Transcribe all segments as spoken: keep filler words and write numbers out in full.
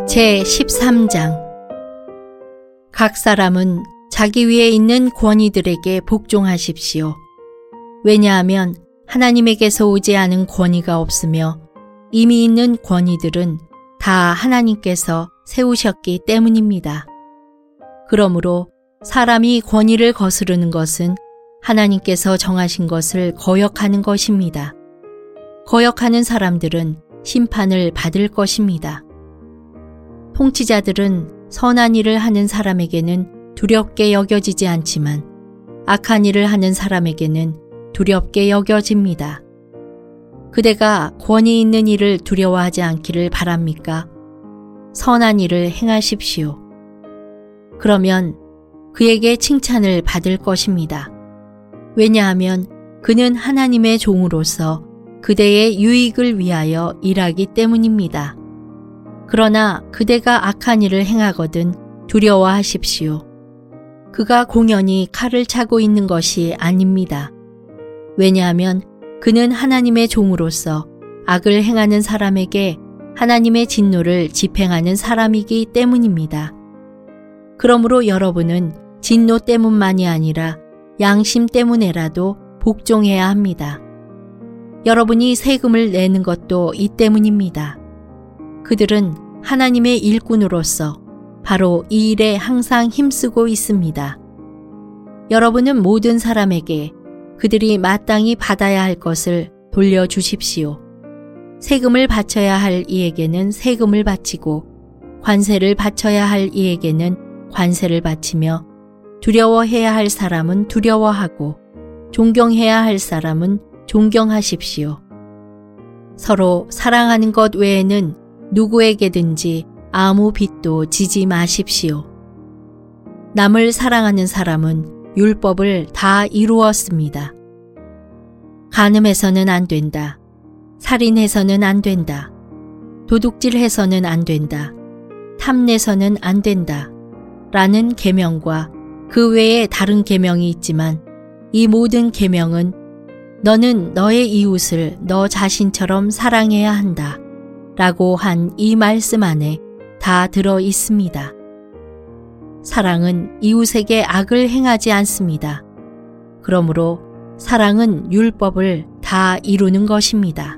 제십삼 장. 각 사람은 자기 위에 있는 권위들에게 복종하십시오. 왜냐하면 하나님에게서 오지 않은 권위가 없으며 이미 있는 권위들은 다 하나님께서 세우셨기 때문입니다. 그러므로 사람이 권위를 거스르는 것은 하나님께서 정하신 것을 거역하는 것입니다. 거역하는 사람들은 심판을 받을 것입니다. 통치자들은 선한 일을 하는 사람에게는 두렵게 여겨지지 않지만 악한 일을 하는 사람에게는 두렵게 여겨집니다. 그대가 권위 있는 일을 두려워하지 않기를 바랍니까? 선한 일을 행하십시오. 그러면 그에게 칭찬을 받을 것입니다. 왜냐하면 그는 하나님의 종으로서 그대의 유익을 위하여 일하기 때문입니다. 그러나 그대가 악한 일을 행하거든 두려워하십시오. 그가 공연히 칼을 차고 있는 것이 아닙니다. 왜냐하면 그는 하나님의 종으로서 악을 행하는 사람에게 하나님의 진노를 집행하는 사람이기 때문입니다. 그러므로 여러분은 진노 때문만이 아니라 양심 때문에라도 복종해야 합니다. 여러분이 세금을 내는 것도 이 때문입니다. 그들은 하나님의 일꾼으로서 바로 이 일에 항상 힘쓰고 있습니다. 여러분은 모든 사람에게 그들이 마땅히 받아야 할 것을 돌려주십시오. 세금을 바쳐야 할 이에게는 세금을 바치고 관세를 바쳐야 할 이에게는 관세를 바치며 두려워해야 할 사람은 두려워하고 존경해야 할 사람은 존경하십시오. 서로 사랑하는 것 외에는 누구에게든지 아무 빚도 지지 마십시오. 남을 사랑하는 사람은 율법을 다 이루었습니다. 간음해서는 안 된다. 살인해서는 안 된다. 도둑질해서는 안 된다. 탐내서는 안 된다. 라는 계명과 그 외에 다른 계명이 있지만 이 모든 계명은 너는 너의 이웃을 너 자신처럼 사랑해야 한다. 라고 한 이 말씀 안에 다 들어 있습니다. 사랑은 이웃에게 악을 행하지 않습니다. 그러므로 사랑은 율법을 다 이루는 것입니다.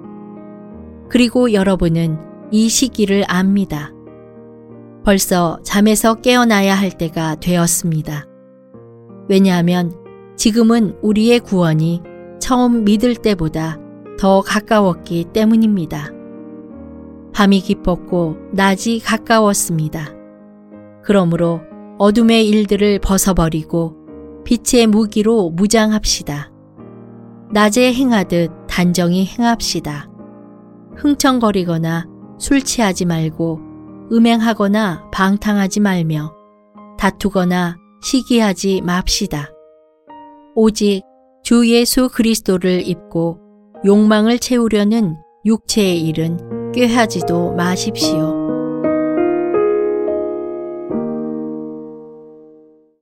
그리고 여러분은 이 시기를 압니다. 벌써 잠에서 깨어나야 할 때가 되었습니다. 왜냐하면 지금은 우리의 구원이 처음 믿을 때보다 더 가까웠기 때문입니다. 밤이 깊었고 낮이 가까웠습니다. 그러므로 어둠의 일들을 벗어버리고 빛의 무기로 무장합시다. 낮에 행하듯 단정히 행합시다. 흥청거리거나 술 취하지 말고 음행하거나 방탕하지 말며 다투거나 시기하지 맙시다. 오직 주 예수 그리스도를 입고 욕망을 채우려는 육체의 일은 꾀하지도 마십시오.